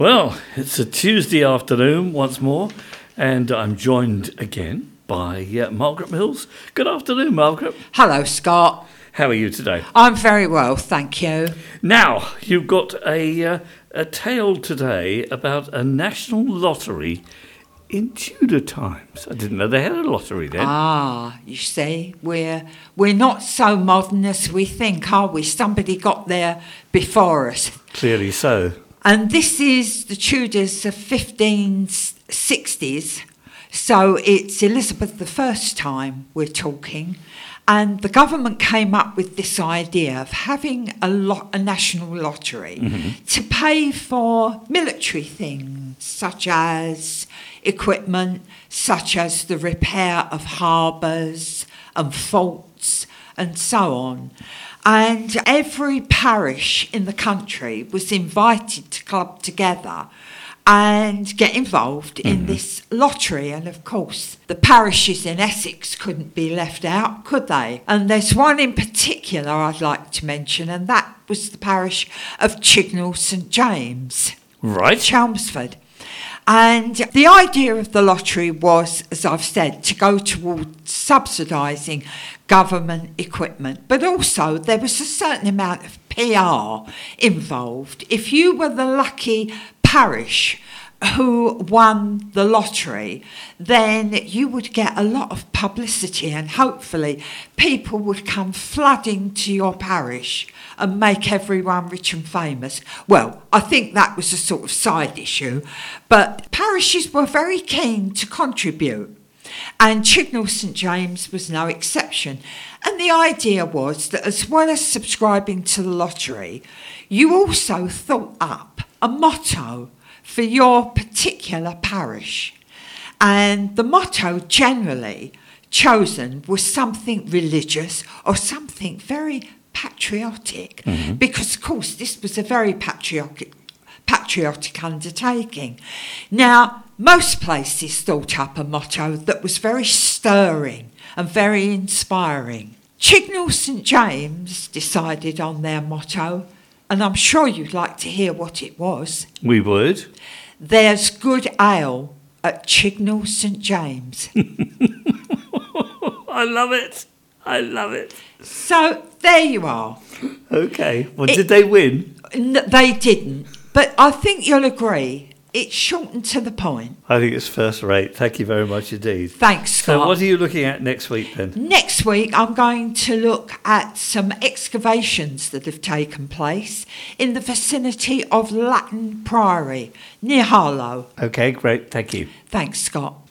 Well, it's a Tuesday afternoon once more, and I'm joined again by Margaret Mills. Good afternoon, Margaret. Hello, Scott. How are you today? I'm very well, thank you. Now, you've got a tale today about a national lottery in Tudor times. I didn't know they had a lottery then. You see, we're not so modern as we think, are we? Somebody got there before us. Clearly so. And this is the Tudors of 1560s, so it's Elizabeth I's time we're talking. And the government came up with this idea of having a national lottery to pay for military things, such as equipment, such as the repair of harbours and forts and so on. And every parish in the country was invited to club together and get involved in this lottery. And of course, the parishes in Essex couldn't be left out, could they? And there's one in particular I'd like to mention, and that was the parish of Chignall St James. Right. Chelmsford. And the idea of the lottery was, as I've said, to go towards subsidising government equipment. But also there was a certain amount of PR involved. If you were the lucky parish who won the lottery, then you would get a lot of publicity and hopefully people would come flooding to your parish and make everyone rich and famous. Well, I think that was a sort of side issue, but parishes were very keen to contribute. And Chignall St James was no exception. And the idea was that as well as subscribing to the lottery, you also thought up a motto for your particular parish. And the motto generally chosen was something religious or something very patriotic, because of course this was a very patriotic undertaking. Now, most places thought up a motto that was very stirring and very inspiring. Chignall St James decided on their motto, and I'm sure you'd like to hear what it was. We would. There's good ale at Chignall St James. I love it. I love it. So there you are. Okay. Well, did they win? They didn't, but I think you'll agree it's shortened to the point. I think it's first rate. Thank you very much indeed. Thanks, Scott. So what are you looking at next week then? Next week, I'm going to look at some excavations that have taken place in the vicinity of Latton Priory, near Harlow. Okay, great. Thank you. Thanks, Scott.